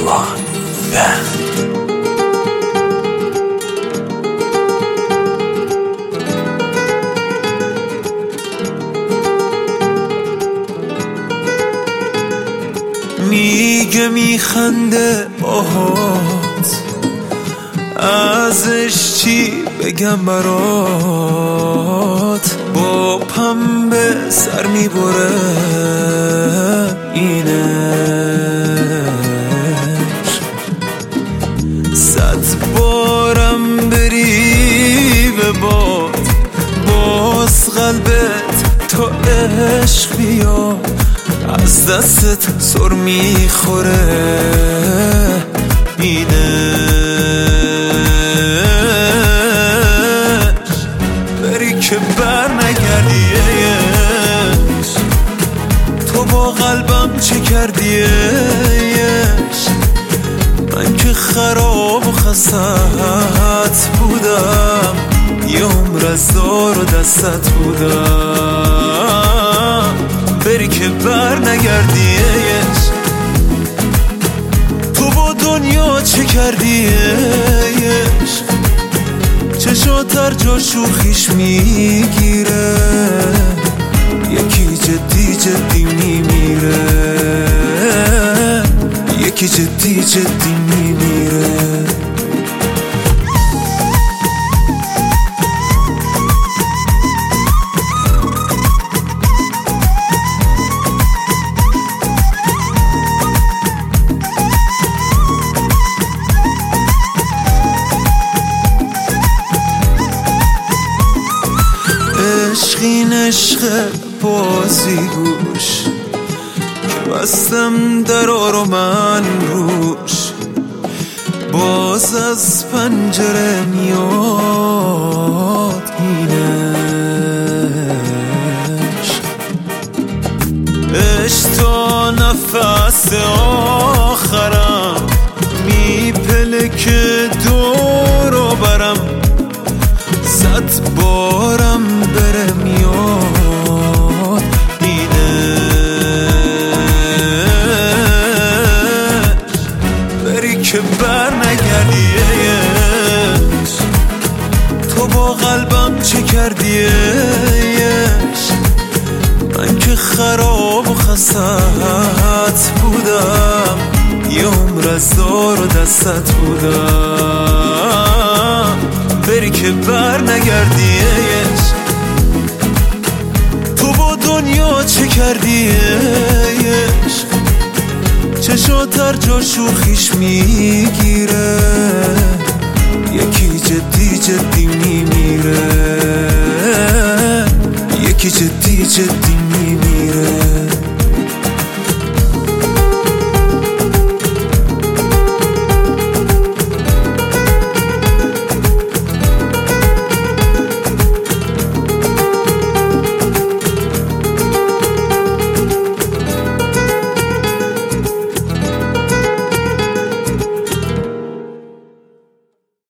one band. میگه میخنده باهات، ازش چی بگم برات؟ با پنبه سر میبره اینش، 100 بارم بری به باد باز قلبت تا عشق بیاد، از دستت سر میخوره اینش. بری که بر نگردیش، تو با قلبم چه کردیش؟ من که خراب و خستت بودم، یه عمر از دار و دستت بودم. بری که بر نگردیش، تو با دنیا چه کردیش؟ چشات هر جا شوخیش میگیره، یکی جدی جدی میمیره، یکی جدی جدی میمیره. عشقین عشق بازی گوش که بستم درا رو من روش، باز از پنجره میاد اینش. عشق تا نفس آخرم میپلکه دور و برم، 100 بارم بره میاد اینش. بری که بر نگردیش، تو با قلبم چه کردیش؟ من که خراب و خستت بودم، یه عمر از دار و دستت بودم. بری که بر نگردیش، تو با دنیا چه کردیش؟ چشات هر جا شوخیش میگیره، یکی جدی جدی میمیره، یکی جدی جدی میمیره.